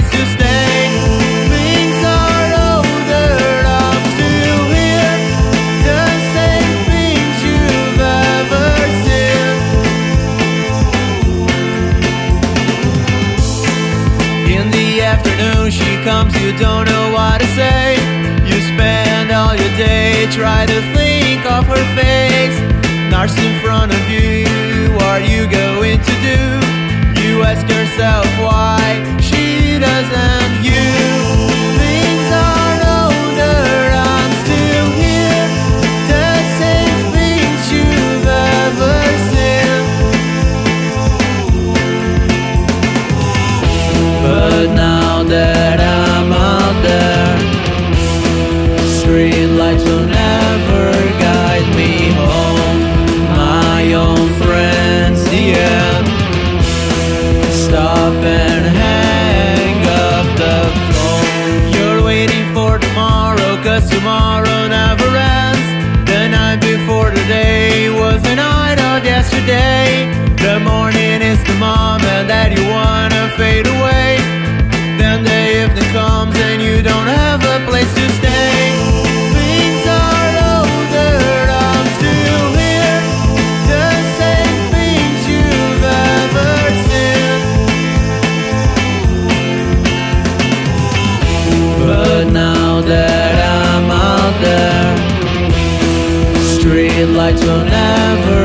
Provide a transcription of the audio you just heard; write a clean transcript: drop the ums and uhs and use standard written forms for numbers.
place to stay. Things are older, I'm still here. The same things you've ever seen. In the afternoon she comes, you don't know what to say. You spend all your day, try to think of her face. Nurse in front of you, what are you going to do? You ask yourself why she doesn't. You things are older, I'm still here. The same things you've ever seen. But now that I'm out there, street lights will never guide me home. My own friends, the end. Stop and hang up the phone. You're waiting for tomorrow, 'cause tomorrow never ends. The night before today was the night of yesterday. The morning is the moment that you wanna fade away. Then the evening comes and you don't have a place to stay. Things are older, I'm still here. The same things you've ever seen. But now that I'm out there, street lights will never